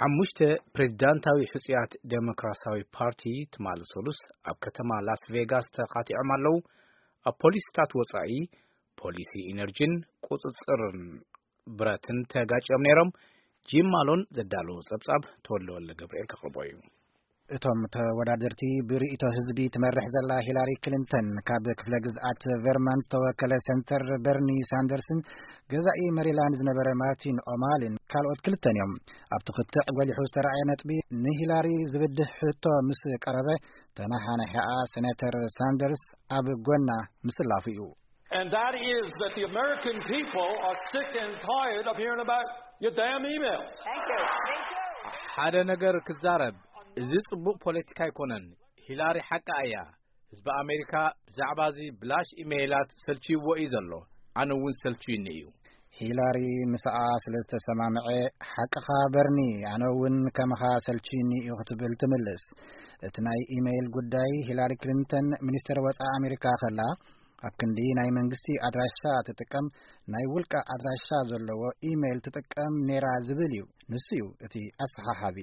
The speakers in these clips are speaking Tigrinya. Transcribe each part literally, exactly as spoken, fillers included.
حمشت بريزيدنتاوي حسيات ديمقراطياوي بارتي تمال سولوس اب كتما لاس فيغاس تقاطعوا مالو اب بوليسታት ወጻኢ ፖሊሲ ኢነርጂን ቁጽጽርን ብረትን ተጋጨም ነይሮም ጂም ማሎን ዘዳለው ጸብጻብ ተወለወለ ገብርኤል ከቅርቦዩ እቶም ተወዳደርቲ ብሪኢቶ ህዝቢ ትመርሕ ዘላ ሂላሪ ክሊንተን ካብ ክፍለ ግዝኣት ቨርማንት ተወከለ ሴንተር በርኒ ሳንደርስን ገዛኢ ሜሪላንድ ዝነበረ ማርቲን ኦማሊን ካልኦት ክልተን እዮም ኣብ ትኽትዕ ጎሊሑ ዝተረኣየ ነጥቢ ንሂላሪ ዝብድህ ሕቶ ምስ ቀረበ ተናሓነ ሐኣ ሴኔተር ሳንደርስ ኣብ ጎና ምስላፉ እዩ And that is that the American people are sick and tired of hearing about your damn emails. Thank you. Thank you. ሓደ ነገር ክዛረብ እዚ ጽቡቕ ፖለቲካ ይኮነን ሂላሪ ሓቃ እያ ህዝቢ ኣሜሪካ ብዛዕባ እዚ ብላሽ ኢሜይላት ሰልችይዎ እዩ ዘሎ ኣነ እውን ሰልችይኒ እዩ ሂላሪ ምስኣ ስለዝተሰማምዐ ሓቅኻ በርኒ ኣነ እውን ከምኻ ሰልችይኒ እዩ ክትብል ትምልስ እቲ ናይ ኢሜይል ጉዳይ ሂላሪ ክሊንተን ሚኒስተር ወጻኢ ኣሜሪካ ከላ ኣብ ክንዲ ናይ መንግስቲ ኣድራሻ ትጥቀም ናይ ውልቃ ኣድራሻ ዘለዎ ኢሜይል ትጥቀም ነራ ዝብል እዩ ንሱ እዩ እቲ ኣሰሓሓቢ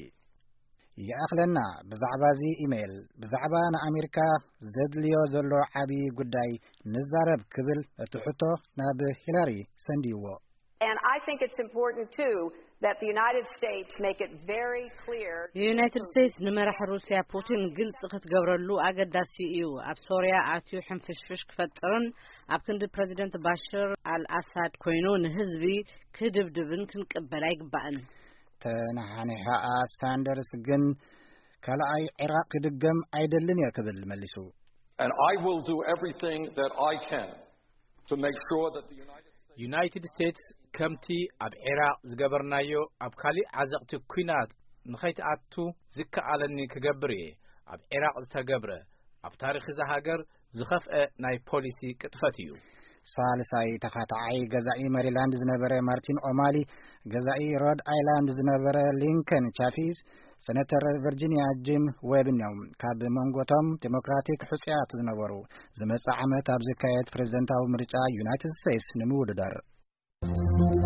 ይኣኽለና ብዛዕባ እዚ ኢሜይል ብዛዕባ ንኣሜሪካ ዘድልዮ ዘሎ ዓቢ ጉዳይ ንዛረብ ክብል እቲ ሕቶ ናብ ሂላሪ ሰንዲዎ And I think it's important too that the United States make it very clear United States ንመራሒ ሩስያ ፑቲን ግልጽ ክትገብረሉ ኣገዳሲ እዩ ኣብ ሶርያ ኣትዩ ሕንፍሽፍሽ ክፈጥርን ኣብ ክንዲ ፕሬዚደንት ባሽር አልአሳድ ኮይኑ ንህዝቢ ክድብድብን ክንቀበል ኣይግባእን ተናሓነ ሐኣ ሳንደርስ ግን ካልኣይ ኢራቅ ክድገም አይደልን የክብል መልሱ And I will do everything that I can to make sure that the United States United States ከምቲ ኣብ ኢራቅ ዝገበርናዮ ኣብ ካሊ ዓዘቕቲ ኩናት ንኸይተኣቱ ዝከኣለኒ ክገብር እየ ኣብ ኢራቅ ዝተገብረ ኣብ ታሪኽ እዛ ሃገር ዝኸፍአ ናይ ፖሊሲ ቅጥፈት እዩ ሳልሳይ ተኻታዓይ ገዛኢ ሜሪላንድ ዝነበረ ማርቲን ኦማሊ ገዛኢ ሮድ አይላንድ ዝነበረ ሊንከን ቻፊስ ሴኔተር ቨርጂኒያ ጂም ዌብኒዮም ካብ መንጎቶም ዴሞክራቲክ ሕጽያት ዝነበሩ ዝመጽእ ዓመት ኣብ ዝካየድ ፕሬዝደንታዊ ምርጫ ዩናይትድ ስቴትስ ንምውድዳር